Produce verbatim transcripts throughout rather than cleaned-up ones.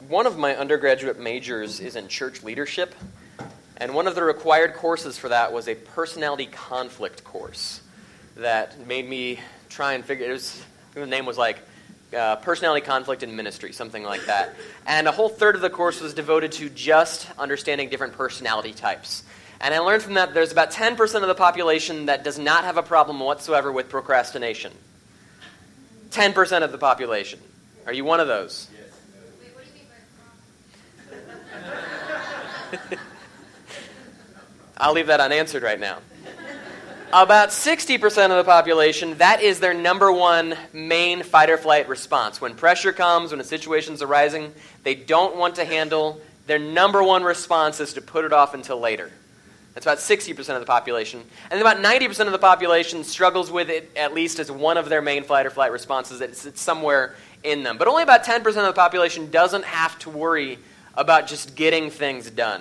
one of my undergraduate majors is in church leadership, and one of the required courses for that was a personality conflict course that made me try and figure, it was, the name was like uh, Personality Conflict in Ministry, something like that. And a whole third of the course was devoted to just understanding different personality types. And I learned from that there's about ten percent of the population that does not have a problem whatsoever with procrastination. ten percent of the population. Are you one of those? Yes. Wait, what do you mean by problem? I'll leave that unanswered right now. About sixty percent of the population, that is their number one main fight-or-flight response. When pressure comes, when a situation's arising, they don't want to handle, their number one response is to put it off until later. That's about sixty percent of the population. And about ninety percent of the population struggles with it at least as one of their main fight-or-flight responses. It's, it's somewhere in them. But only about ten percent of the population doesn't have to worry about just getting things done.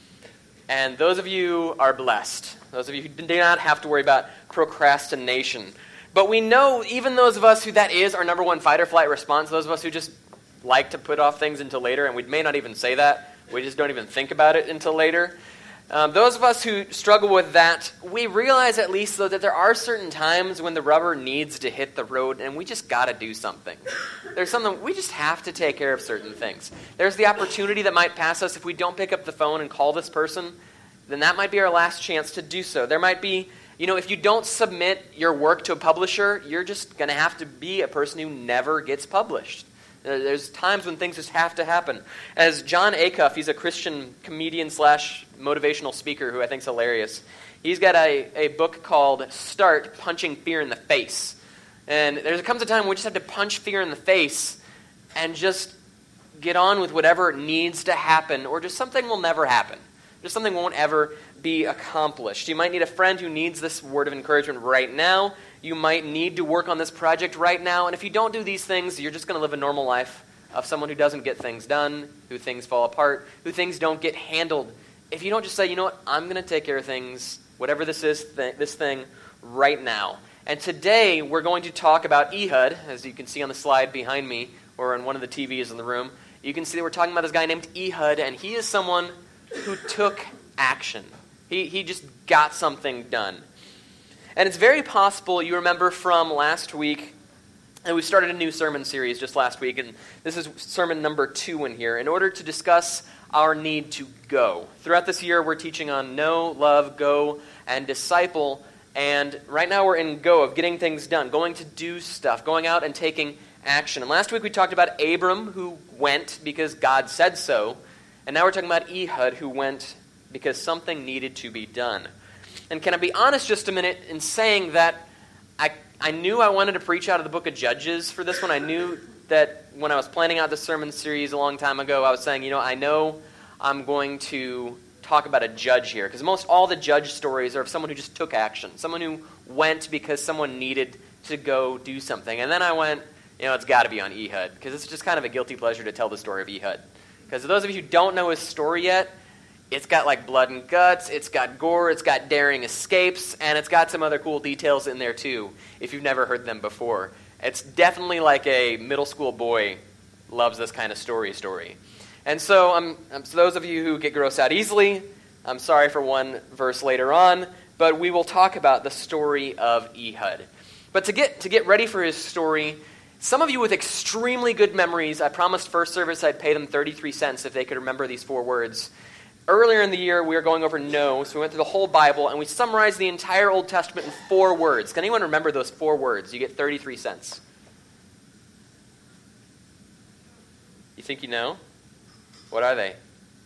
And those of you are blessed. Those of you who do not have to worry about procrastination. But we know, even those of us who that is our number one fight-or-flight response, those of us who just like to put off things until later, and we may not even say that, we just don't even think about it until later. Um, those of us who struggle with that, we realize at least, though, that there are certain times when the rubber needs to hit the road, and we just got to do something. There's something, we just have to take care of certain things. There's the opportunity that might pass us if we don't pick up the phone and call this person, then that might be our last chance to do so. There might be, you know, if you don't submit your work to a publisher, you're just going to have to be a person who never gets published. There's times when things just have to happen. As John Acuff, he's a Christian comedian slash motivational speaker who I think is hilarious. He's got a, a book called Start Punching Fear in the Face. And there comes a time when we just have to punch fear in the face and just get on with whatever needs to happen, or just something will never happen. Just something won't ever be accomplished. You might need a friend who needs this word of encouragement right now. You might need to work on this project right now. And if you don't do these things, you're just going to live a normal life of someone who doesn't get things done, who things fall apart, who things don't get handled. If you don't just say, you know what, I'm going to take care of things, whatever this is, th- this thing, right now. And today we're going to talk about Ehud, as you can see on the slide behind me, or on one of the T Vs in the room. You can see that we're talking about this guy named Ehud, and he is someone who took action. He he just got something done. And it's very possible you remember from last week, and we started a new sermon series just last week, and this is sermon number two in here, in order to discuss our need to go. Throughout this year, we're teaching on know, love, go, and disciple, and right now we're in go of getting things done, going to do stuff, going out and taking action. And last week we talked about Abram, who went because God said so, and now we're talking about Ehud, who went because something needed to be done. And can I be honest just a minute in saying that I I knew I wanted to preach out of the book of Judges for this one. I knew that when I was planning out this sermon series a long time ago, I was saying, you know, I know I'm going to talk about a judge here, because most all the judge stories are of someone who just took action, someone who went because someone needed to go do something. And then I went, you know, it's got to be on Ehud, because it's just kind of a guilty pleasure to tell the story of Ehud. Because those of you who don't know his story yet, it's got like blood and guts, it's got gore, it's got daring escapes, and it's got some other cool details in there too, if you've never heard them before. It's definitely like a middle school boy loves this kind of story story. And so, um, um, so those of you who get grossed out easily, I'm sorry for one verse later on, but we will talk about the story of Ehud. But to get to get ready for his story, some of you with extremely good memories, I promised first service I'd pay them thirty-three cents if they could remember these four words. Earlier in the year, we were going over no, so we went through the whole Bible, and we summarized the entire Old Testament in four words. Can anyone remember those four words? You get thirty-three cents. You think you know? What are they?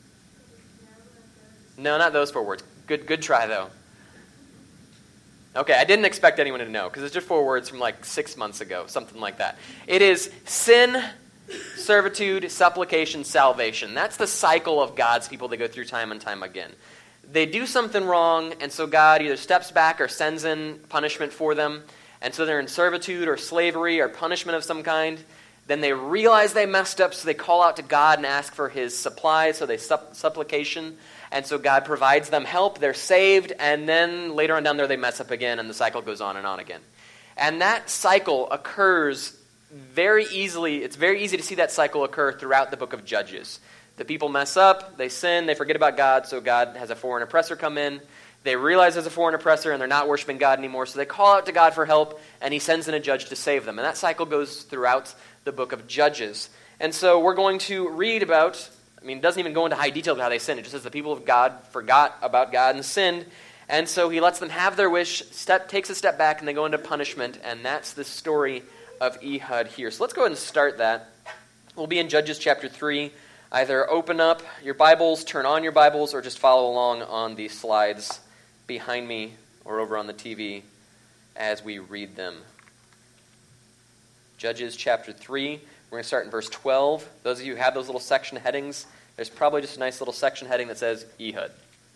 No, not those four words. Good, good try, though. Okay, I didn't expect anyone to know, because it's just four words from like six months ago, something like that. It is sin, servitude, supplication, salvation. That's the cycle of God's people they go through time and time again. They do something wrong, and so God either steps back or sends in punishment for them, and so they're in servitude or slavery or punishment of some kind. Then they realize they messed up, so they call out to God and ask for his supply, so they supp- supplication, and so God provides them help, they're saved, and then later on down there they mess up again, and the cycle goes on and on again. And that cycle occurs very easily, it's very easy to see that cycle occur throughout the book of Judges. The people mess up, they sin, they forget about God, so God has a foreign oppressor come in. They realize there's a foreign oppressor and they're not worshiping God anymore, so they call out to God for help, and he sends in a judge to save them. And that cycle goes throughout the book of Judges. And so we're going to read about, I mean, it doesn't even go into high detail about how they sinned. It just says the people of God forgot about God and sinned, and so he lets them have their wish, step, takes a step back, and they go into punishment, and that's the story of Ehud here. So let's go ahead and start that. We'll be in Judges chapter three. Either open up your Bibles, turn on your Bibles, or just follow along on the slides behind me or over on the T V as we read them. Judges chapter three. We're going to start in verse twelve. Those of you who have those little section headings, there's probably just a nice little section heading that says Ehud.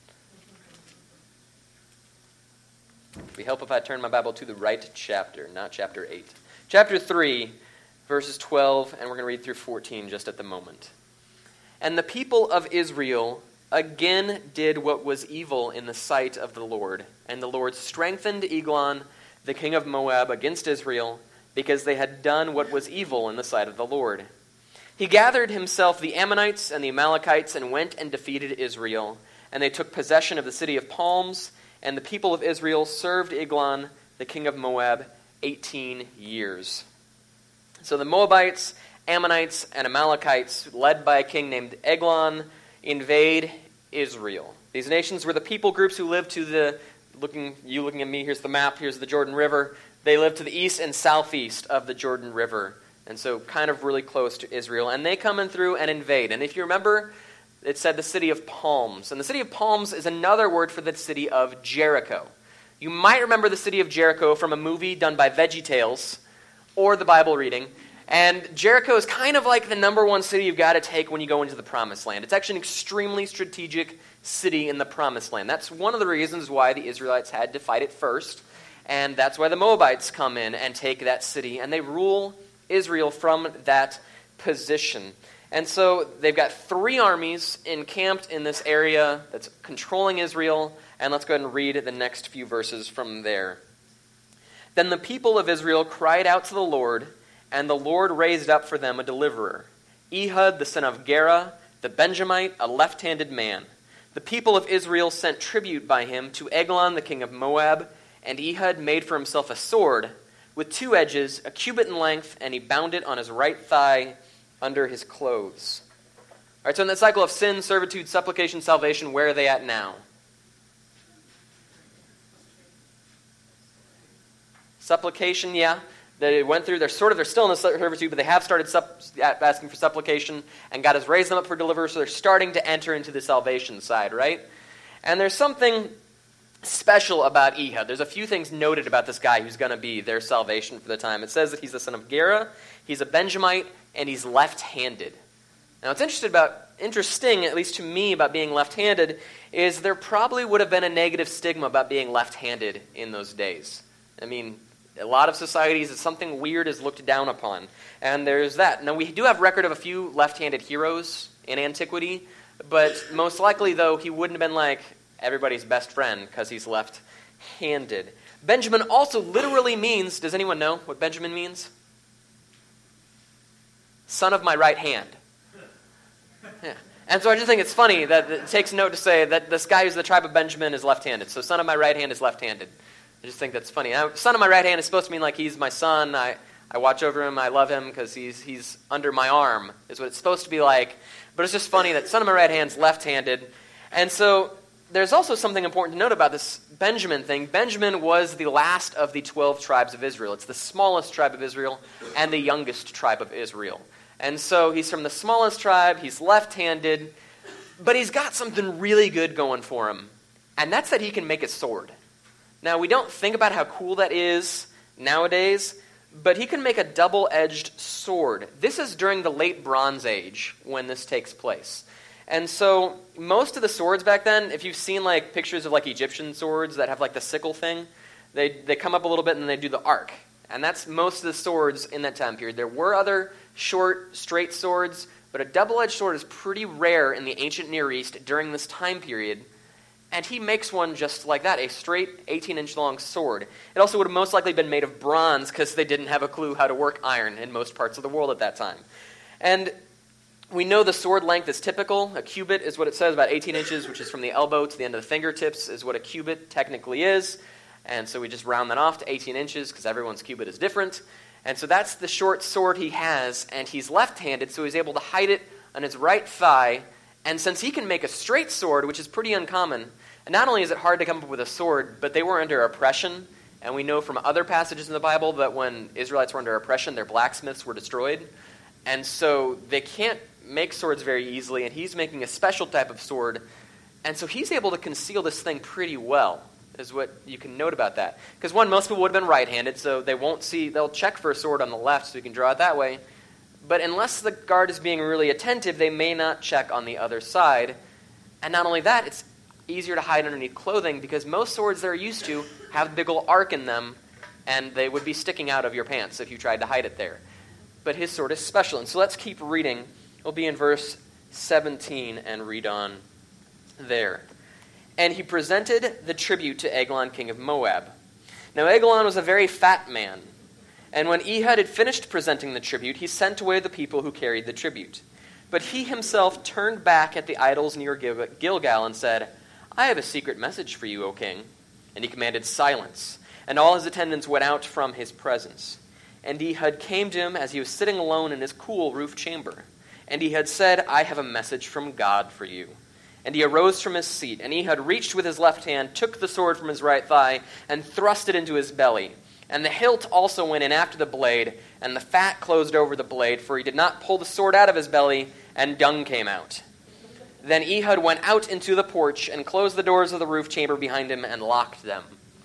It'd be helpful if I turn my Bible to the right chapter, not chapter eight. Chapter three, verses twelve, and we're going to read through fourteen just at the moment. And the people of Israel again did what was evil in the sight of the Lord. And the Lord strengthened Eglon, the king of Moab, against Israel, because they had done what was evil in the sight of the Lord. He gathered himself the Ammonites and the Amalekites and went and defeated Israel. And they took possession of the city of palms, and the people of Israel served Eglon, the king of Moab, eighteen years. So the Moabites, Ammonites, and Amalekites, led by a king named Eglon, invade Israel. These nations were the people groups who lived to the, looking, you looking at me, here's the map, here's the Jordan River. They lived to the east and southeast of the Jordan River, and so kind of really close to Israel. And they come in through and invade. And if you remember, it said the city of palms. And the city of palms is another word for the city of Jericho. You might remember the city of Jericho from a movie done by VeggieTales or the Bible reading. And Jericho is kind of like the number one city you've got to take when you go into the Promised Land. It's actually an extremely strategic city in the Promised Land. That's one of the reasons why the Israelites had to fight it first. And that's why the Moabites come in and take that city. And they rule Israel from that position. And so they've got three armies encamped in this area that's controlling Israel. And let's go ahead and read the next few verses from there. Then the people of Israel cried out to the Lord, and the Lord raised up for them a deliverer, Ehud the son of Gera, the Benjamite, a left-handed man. The people of Israel sent tribute by him to Eglon the king of Moab, and Ehud made for himself a sword with two edges, a cubit in length, and he bound it on his right thigh under his clothes. All right, so in that cycle of sin, servitude, supplication, salvation, where are they at now? Supplication, yeah. They went through, they're sort of, they're still in the servitude, but they have started sup, asking for supplication, and God has raised them up for deliverance, so they're starting to enter into the salvation side, right? And there's something special about Ehud. There's a few things noted about this guy who's going to be their salvation for the time. It says that he's the son of Gera, he's a Benjamite, and he's left-handed. Now, what's interesting about, interesting, at least to me, about being left-handed, is there probably would have been a negative stigma about being left-handed in those days. I mean, a lot of societies, it's something weird is looked down upon. And there's that. Now, we do have record of a few left-handed heroes in antiquity, but most likely, though, he wouldn't have been like everybody's best friend because he's left-handed. Benjamin also literally means, does anyone know what Benjamin means? Son of my right hand. Yeah. And so I just think it's funny that it takes note to say that this guy who's the tribe of Benjamin is left-handed. So son of my right hand is left-handed. I just think that's funny. Now, son of my right hand is supposed to mean like he's my son. I, I watch over him. I love him because he's he's under my arm is what it's supposed to be like. But it's just funny that son of my right hand is left-handed. And so there's also something important to note about this Benjamin thing. Benjamin was the last of the twelve tribes of Israel. It's the smallest tribe of Israel and the youngest tribe of Israel. And so he's from the smallest tribe. He's left-handed. But he's got something really good going for him. And that's that he can make a sword. Now, we don't think about how cool that is nowadays, but he can make a double-edged sword. This is during the late Bronze Age when this takes place. And so most of the swords back then, if you've seen like pictures of like Egyptian swords that have like the sickle thing, they, they come up a little bit and then they do the arc. And that's most of the swords in that time period. There were other short, straight swords, but a double-edged sword is pretty rare in the ancient Near East during this time period. And he makes one just like that, a straight eighteen-inch long sword. It also would have most likely been made of bronze because they didn't have a clue how to work iron in most parts of the world at that time. And we know the sword length is typical. A cubit is what it says, about eighteen inches, which is from the elbow to the end of the fingertips is what a cubit technically is. And so we just round that off to eighteen inches because everyone's cubit is different. And so that's the short sword he has, and he's left-handed, so he's able to hide it on his right thigh. And since he can make a straight sword, which is pretty uncommon, and not only is it hard to come up with a sword, but they were under oppression, and we know from other passages in the Bible that when Israelites were under oppression, their blacksmiths were destroyed. And so they can't make swords very easily, and he's making a special type of sword. And so he's able to conceal this thing pretty well, is what you can note about that. Because one, most people would have been right-handed, so they won't see, they'll check for a sword on the left so you can draw it that way. But unless the guard is being really attentive, they may not check on the other side. And not only that, it's easier to hide underneath clothing because most swords they're used to have a big old arc in them, and they would be sticking out of your pants if you tried to hide it there. But his sword is special. And so let's keep reading. We'll be in verse seventeen and read on there. And he presented the tribute to Eglon, king of Moab. Now Eglon was a very fat man. And when Ehud had finished presenting the tribute, he sent away the people who carried the tribute. But he himself turned back at the idols near Gil- Gilgal and said, I have a secret message for you, O king. And he commanded silence. And all his attendants went out from his presence. And Ehud came to him as he was sitting alone in his cool roof chamber. And Ehud said, I have a message from God for you. And he arose from his seat. And Ehud reached with his left hand, took the sword from his right thigh, and thrust it into his belly. And the hilt also went in after the blade, and the fat closed over the blade, for he did not pull the sword out of his belly, and dung came out. Then Ehud went out into the porch, and closed the doors of the roof chamber behind him, and locked them.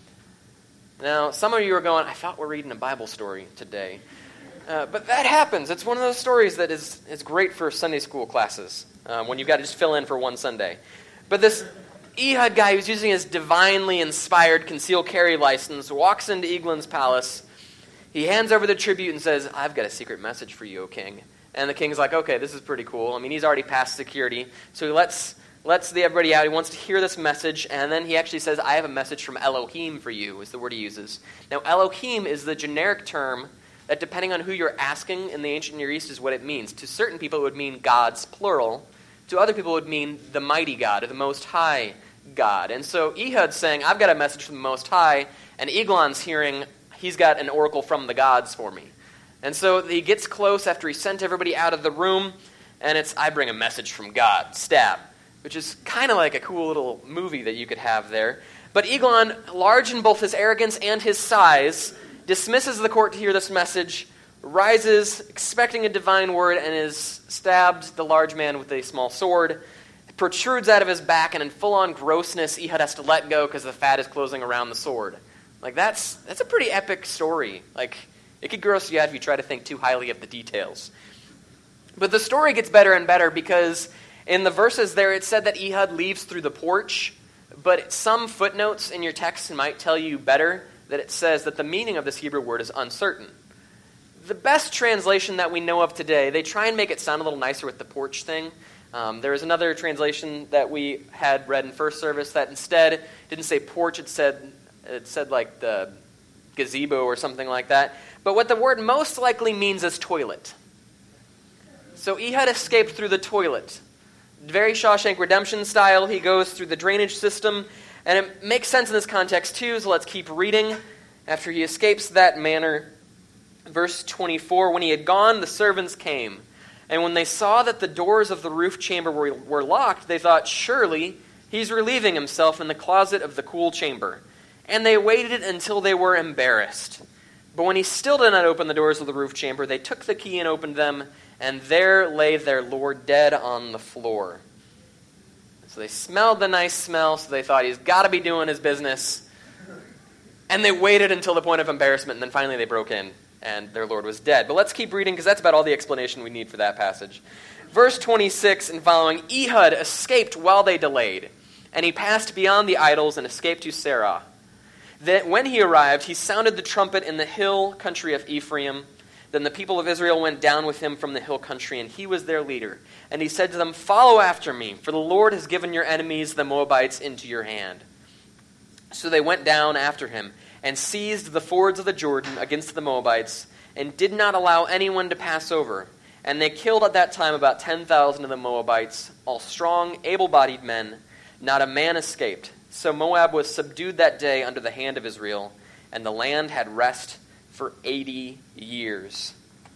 Now, some of you are going, I thought we're reading a Bible story today. Uh, but that happens. It's one of those stories that is, is great for Sunday school classes, um, when you've got to just fill in for one Sunday. But this Ehud guy who's using his divinely inspired concealed carry license walks into Eglon's palace. He hands over the tribute and says, I've got a secret message for you, O king. And the king's like, okay, this is pretty cool. I mean, he's already passed security. So he lets, lets the everybody out. He wants to hear this message. And then he actually says, I have a message from Elohim for you, is the word he uses. Now, Elohim is the generic term that, depending on who you're asking in the ancient Near East, is what it means. To certain people, it would mean gods, plural. To other people, it would mean the mighty God, or the Most High God. And so Ehud's saying, I've got a message from the Most High, and Eglon's hearing, he's got an oracle from the gods for me. And so he gets close after he sent everybody out of the room, and it's, I bring a message from God, stab, which is kind of like a cool little movie that you could have there. But Eglon, large in both his arrogance and his size, dismisses the court to hear this message, rises, expecting a divine word, and is stabbed, the large man, with a small sword. It protrudes out of his back, and in full-on grossness, Ehud has to let go because the fat is closing around the sword. Like, that's that's a pretty epic story. Like, it could gross you out if you try to think too highly of the details. But the story gets better and better because in the verses there, it said that Ehud leaves through the porch, but some footnotes in your text might tell you better that it says that the meaning of this Hebrew word is uncertain. The best translation that we know of today, they try and make it sound a little nicer with the porch thing. Um, there is another translation that we had read in first service that instead didn't say porch, it said it said like the gazebo or something like that. But what the word most likely means is toilet. So Ehud escaped through the toilet. Very Shawshank Redemption style, he goes through the drainage system, and it makes sense in this context too, so let's keep reading. After he escapes that manner, verse twenty-four, when he had gone, the servants came. And when they saw that the doors of the roof chamber were, were locked, they thought, surely he's relieving himself in the closet of the cool chamber. And they waited until they were embarrassed. But when he still did not open the doors of the roof chamber, they took the key and opened them, and there lay their lord dead on the floor. So they smelled the nice smell, so they thought he's got to be doing his business. And they waited until the point of embarrassment, and then finally they broke in, and their lord was dead. But let's keep reading, because that's about all the explanation we need for that passage. Verse twenty-six and following, Ehud escaped while they delayed, and he passed beyond the idols and escaped to Serah. Then when he arrived, he sounded the trumpet in the hill country of Ephraim. Then the people of Israel went down with him from the hill country, and he was their leader. And he said to them, "Follow after me, for the Lord has given your enemies, the Moabites, into your hand." So they went down after him, and seized the fords of the Jordan against the Moabites, and did not allow anyone to pass over. And they killed at that time about ten thousand of the Moabites, all strong, able-bodied men. Not a man escaped. So Moab was subdued that day under the hand of Israel, and the land had rest for eighty years.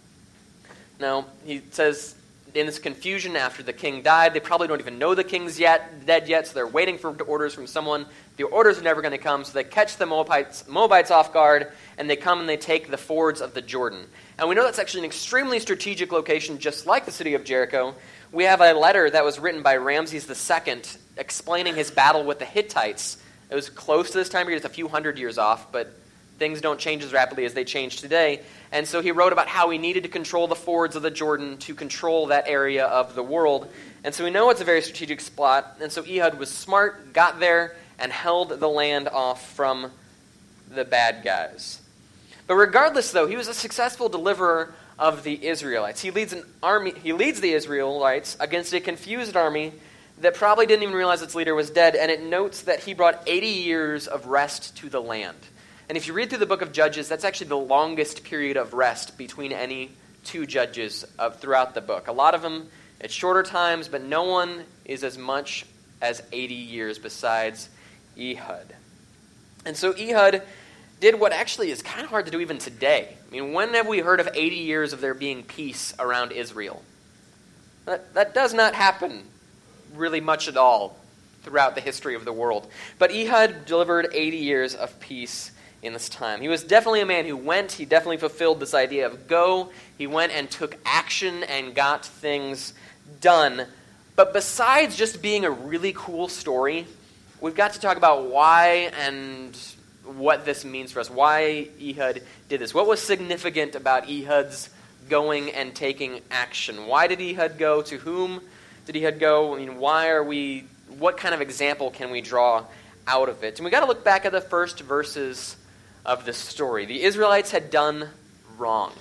Now, he says, in this confusion after the king died, they probably don't even know the king's yet dead yet, so they're waiting for orders from someone. The orders are never going to come, so they catch the Moabites, Moabites off guard, and they come and they take the fords of the Jordan. And we know that's actually an extremely strategic location, just like the city of Jericho. We have a letter that was written by Ramses the Second explaining his battle with the Hittites. It was close to this time period, it's a few hundred years off, but things don't change as rapidly as they change today. And so he wrote about how he needed to control the fords of the Jordan to control that area of the world. And so we know it's a very strategic spot. And so Ehud was smart, got there, and held the land off from the bad guys. But regardless, though, he was a successful deliverer of the Israelites. He leads an army. He leads the Israelites against a confused army that probably didn't even realize its leader was dead. And it notes that he brought eighty years of rest to the land. And if you read through the book of Judges, that's actually the longest period of rest between any two judges of, throughout the book. A lot of them, it's shorter times, but no one is as much as eighty years besides Ehud. And so Ehud did what actually is kind of hard to do even today. I mean, when have we heard of eighty years of there being peace around Israel? That, that does not happen really much at all throughout the history of the world. But Ehud delivered eighty years of peace in this time. He was definitely a man who went. He definitely fulfilled this idea of go. He went and took action and got things done. But besides just being a really cool story, we've got to talk about why and what this means for us. Why Ehud did this. What was significant about Ehud's going and taking action? Why did Ehud go? To whom did Ehud go? I mean, why are we, what kind of example can we draw out of it? And we got to look back at the first verses of this story. The Israelites had done wrong.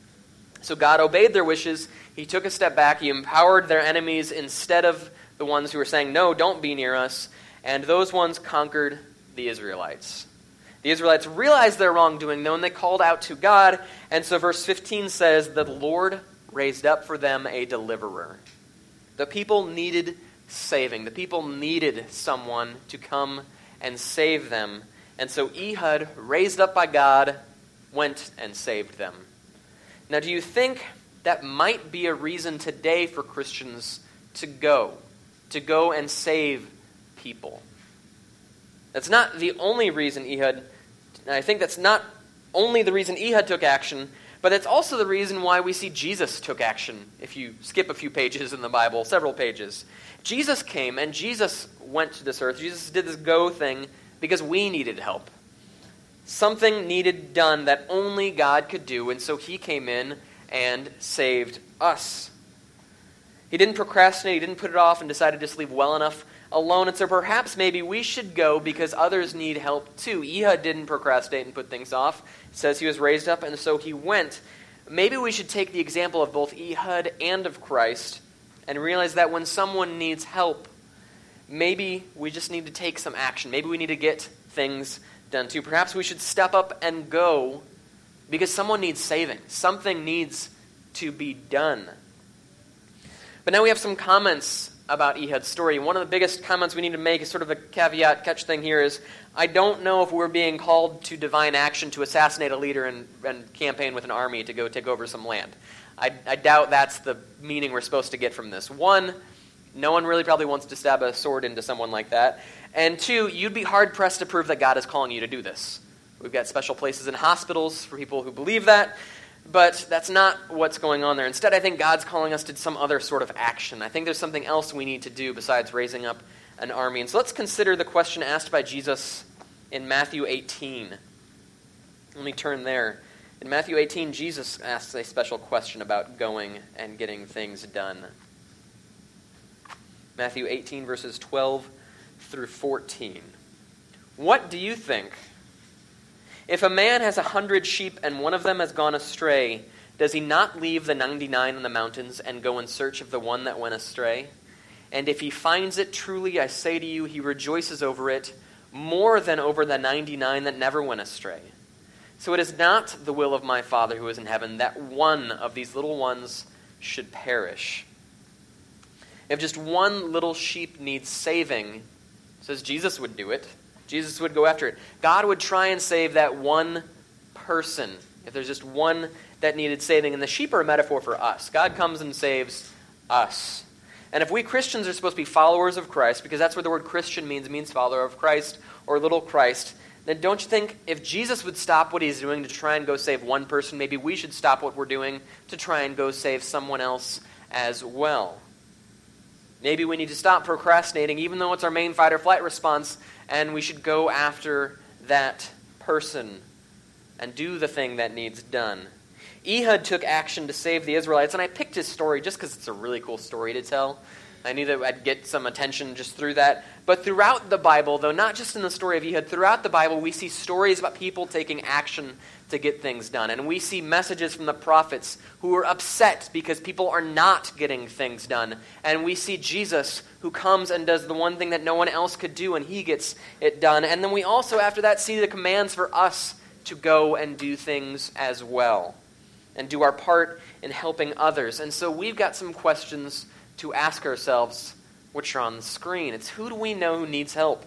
So God obeyed their wishes. He took a step back. He empowered their enemies instead of the ones who were saying, "No, don't be near us." And those ones conquered the Israelites. The Israelites realized their wrongdoing, though, and they called out to God. And so verse fifteen says, "The Lord raised up for them a deliverer." The people needed saving. The people needed someone to come and save them. And so Ehud, raised up by God, went and saved them. Now, do you think that might be a reason today for Christians to go, to go and save people? That's not the only reason Ehud, and I think that's not only the reason Ehud took action, but it's also the reason why we see Jesus took action. If you skip a few pages in the Bible, several pages. Jesus came and Jesus went to this earth. Jesus did this go thing because we needed help. Something needed done that only God could do, and so he came in and saved us. He didn't procrastinate, he didn't put it off and decided to just leave well enough alone, and so perhaps maybe we should go because others need help too. Ehud didn't procrastinate and put things off. It says he was raised up, and so he went. Maybe we should take the example of both Ehud and of Christ and realize that when someone needs help, maybe we just need to take some action. Maybe we need to get things done too. Perhaps we should step up and go because someone needs saving. Something needs to be done. But now we have some comments about Ehud's story. One of the biggest comments we need to make is sort of a caveat catch thing here is, I don't know if we're being called to divine action to assassinate a leader and, and campaign with an army to go take over some land. I, I doubt that's the meaning we're supposed to get from this. One, no one really probably wants to stab a sword into someone like that. And two, you'd be hard-pressed to prove that God is calling you to do this. We've got special places in hospitals for people who believe that, but that's not what's going on there. Instead, I think God's calling us to some other sort of action. I think there's something else we need to do besides raising up an army. And so let's consider the question asked by Jesus in Matthew eighteen. Let me turn there. In Matthew eighteen, Jesus asks a special question about going and getting things done. Matthew eighteen, verses twelve through fourteen. What do you think? If a man has a hundred sheep and one of them has gone astray, Does he not leave the ninety-nine in the mountains and go in search of the one that went astray? And if he finds it, truly I say to you, he rejoices over it more than over the ninety-nine that never went astray. So it is not the will of my Father who is in heaven that one of these little ones should perish. If just one little sheep needs saving, it says Jesus would do it. Jesus would go after it. God would try and save that one person. If there's just one that needed saving. And the sheep are a metaphor for us. God comes and saves us. And if we Christians are supposed to be followers of Christ, because that's what the word Christian means, it means follower of Christ or little Christ, then don't you think if Jesus would stop what he's doing to try and go save one person, maybe we should stop what we're doing to try and go save someone else as well? Maybe we need to stop procrastinating, even though it's our main fight or flight response, and we should go after that person and do the thing that needs done. Ehud took action to save the Israelites, and I picked his story just because it's a really cool story to tell. I knew that I'd get some attention just through that. But throughout the Bible, though, not just in the story of Ehud, throughout the Bible we see stories about people taking action to get things done. And we see messages from the prophets who are upset because people are not getting things done. And we see Jesus who comes and does the one thing that no one else could do, and he gets it done. And then we also, after that, see the commands for us to go and do things as well and do our part in helping others. And so we've got some questions to ask ourselves, which are on the screen. It's who do we know who needs help?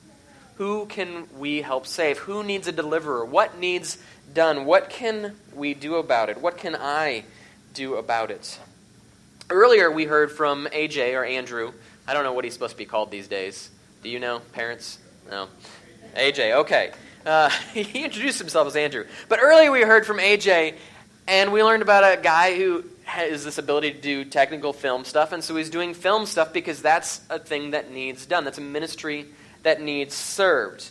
Who can we help save? Who needs a deliverer? What needs done? What can we do about it? What can I do about it? Earlier we heard from A J, or Andrew. I don't know what he's supposed to be called these days. Do you know, parents? No. A J, okay. Uh, he introduced himself as Andrew. But earlier we heard from A J, and we learned about a guy who has this ability to do technical film stuff, and so he's doing film stuff because that's a thing that needs done. That's a ministry that needs served.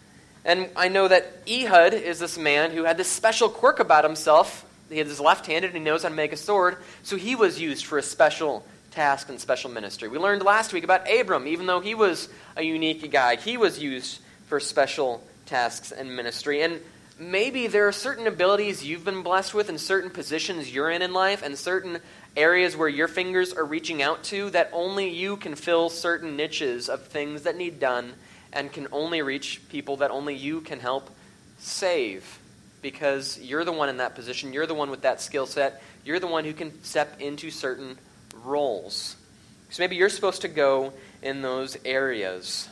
And I know that Ehud is this man who had this special quirk about himself. He is left-handed and he knows how to make a sword, so he was used for a special task and special ministry. We learned last week about Abram. Even though he was a unique guy, he was used for special tasks and ministry. And maybe there are certain abilities you've been blessed with and certain positions you're in in life and certain areas where your fingers are reaching out to that only you can fill certain niches of things that need done and can only reach people that only you can help save because you're the one in that position, you're the one with that skill set, you're the one who can step into certain roles. So maybe you're supposed to go in those areas.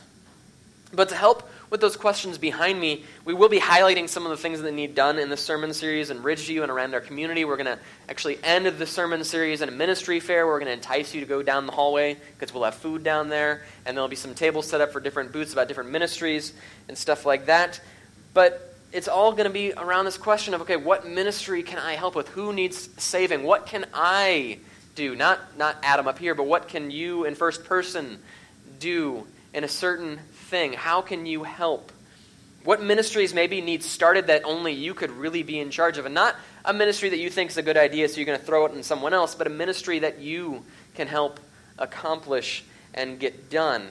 But to help with those questions behind me, we will be highlighting some of the things that need done in the sermon series in Ridgeview and around our community. We're going to actually end the sermon series in a ministry fair. We're going to entice you to go down the hallway because we'll have food down there, and there'll be some tables set up for different booths about different ministries and stuff like that. But it's all going to be around this question of, okay, what ministry can I help with? Who needs saving? What can I do? Not, not Adam up here, but what can you in first person do in a certain thing? How can you help? What ministries maybe need started that only you could really be in charge of? And not a ministry that you think is a good idea so you're going to throw it in someone else, but a ministry that you can help accomplish and get done.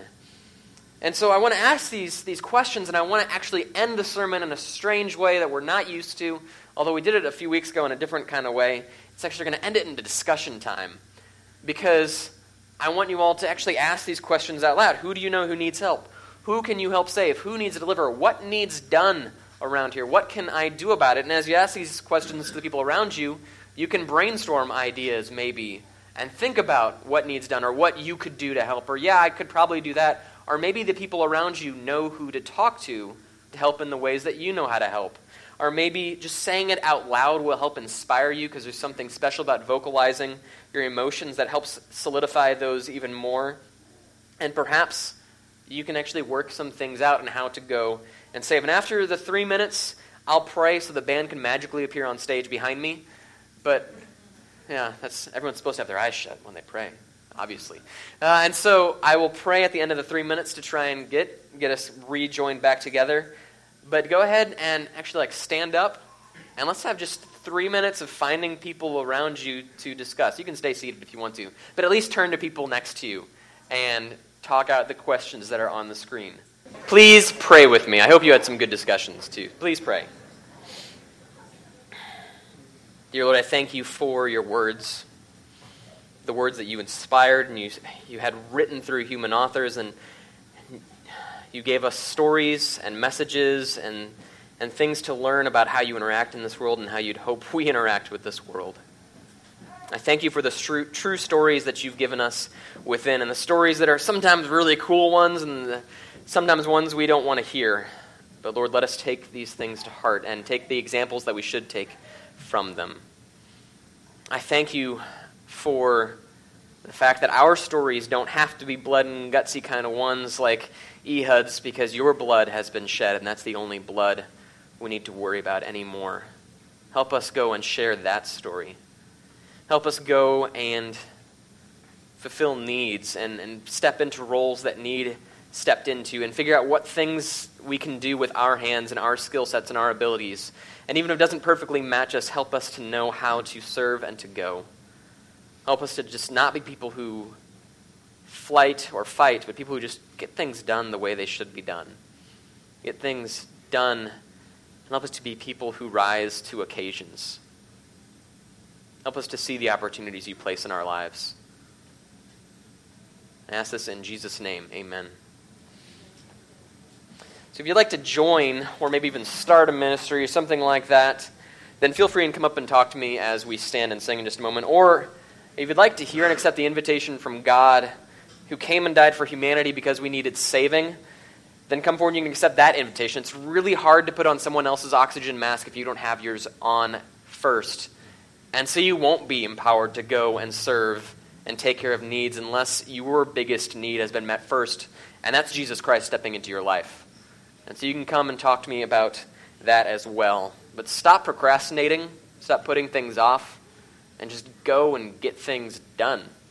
And so I want to ask these, these questions, and I want to actually end the sermon in a strange way that we're not used to. Although we did it a few weeks ago in a different kind of way, it's actually going to end it into discussion time. Because I want you all to actually ask these questions out loud. Who do you know who needs help? Who can you help save? Who needs to deliver? What needs done around here? What can I do about it? And as you ask these questions to the people around you, you can brainstorm ideas maybe and think about what needs done or what you could do to help. Or yeah, I could probably do that. Or maybe the people around you know who to talk to to help in the ways that you know how to help. Or maybe just saying it out loud will help inspire you because there's something special about vocalizing your emotions that helps solidify those even more. And perhaps you can actually work some things out on how to go and save. And after the three minutes, I'll pray so the band can magically appear on stage behind me. But yeah, that's everyone's supposed to have their eyes shut when they pray, obviously. Uh, and so I will pray at the end of the three minutes to try and get get us rejoined back together. But go ahead and actually like stand up, and let's have just three minutes of finding people around you to discuss. You can stay seated if you want to, but at least turn to people next to you and talk out the questions that are on the screen. Please pray with me. I hope you had some good discussions too. Please pray. Dear Lord, I thank you for your words, the words that you inspired and you you had written through human authors, and you gave us stories and messages and, and things to learn about how you interact in this world and how you'd hope we interact with this world. I thank you for the true, true stories that you've given us within, and the stories that are sometimes really cool ones and the, sometimes ones we don't want to hear. But Lord, let us take these things to heart and take the examples that we should take from them. I thank you for the fact that our stories don't have to be blood and gutsy kind of ones like Ehud's, because your blood has been shed, and that's the only blood we need to worry about anymore. Help us go and share that story. Help us go and fulfill needs and, and step into roles that need stepped into and figure out what things we can do with our hands and our skill sets and our abilities. And even if it doesn't perfectly match us, help us to know how to serve and to go. Help us to just not be people who flight or fight, but people who just get things done the way they should be done. Get things done, and help us to be people who rise to occasions. Help us to see the opportunities you place in our lives. I ask this in Jesus' name, amen. So if you'd like to join or maybe even start a ministry or something like that, then feel free and come up and talk to me as we stand and sing in just a moment. Or if you'd like to hear and accept the invitation from God who came and died for humanity because we needed saving, then come forward and you can accept that invitation. It's really hard to put on someone else's oxygen mask if you don't have yours on first. And so you won't be empowered to go and serve and take care of needs unless your biggest need has been met first, and that's Jesus Christ stepping into your life. And so you can come and talk to me about that as well. But stop procrastinating, stop putting things off, and just go and get things done.